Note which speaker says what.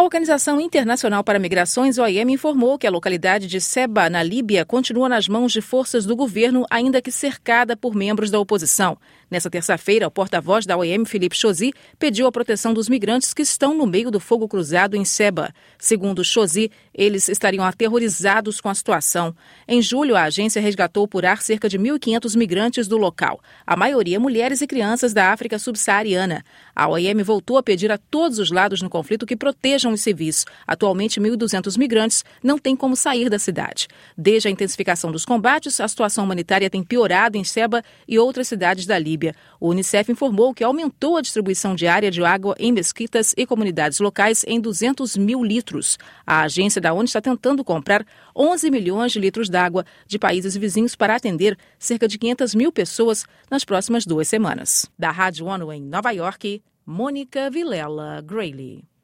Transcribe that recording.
Speaker 1: Organização Internacional para Migrações, OIM, informou que a localidade de Ceba, na Líbia, continua nas mãos de forças do governo, ainda que cercada por membros da oposição. Nessa terça-feira, o porta-voz da OIM, Philippe Chauzy, pediu a proteção dos migrantes que estão no meio do fogo cruzado em Ceba. Segundo Chauzy, eles estariam aterrorizados com a situação. Em julho, a agência resgatou por ar cerca de 1.500 migrantes do local, a maioria mulheres e crianças da África subsaariana. A OIM voltou a pedir a todos os lados no conflito que protejam os civis. Atualmente, 1.200 migrantes não têm como sair da cidade. Desde a intensificação dos combates, a situação humanitária tem piorado em Ceba e outras cidades da Líbia. O Unicef informou que aumentou a distribuição diária de água em mesquitas e comunidades locais em 200 mil litros. A agência da ONU está tentando comprar 11 milhões de litros d'água de países vizinhos para atender cerca de 500 mil pessoas nas próximas 2 semanas. Da Rádio ONU em Nova York, Mônica Vilela Grayley.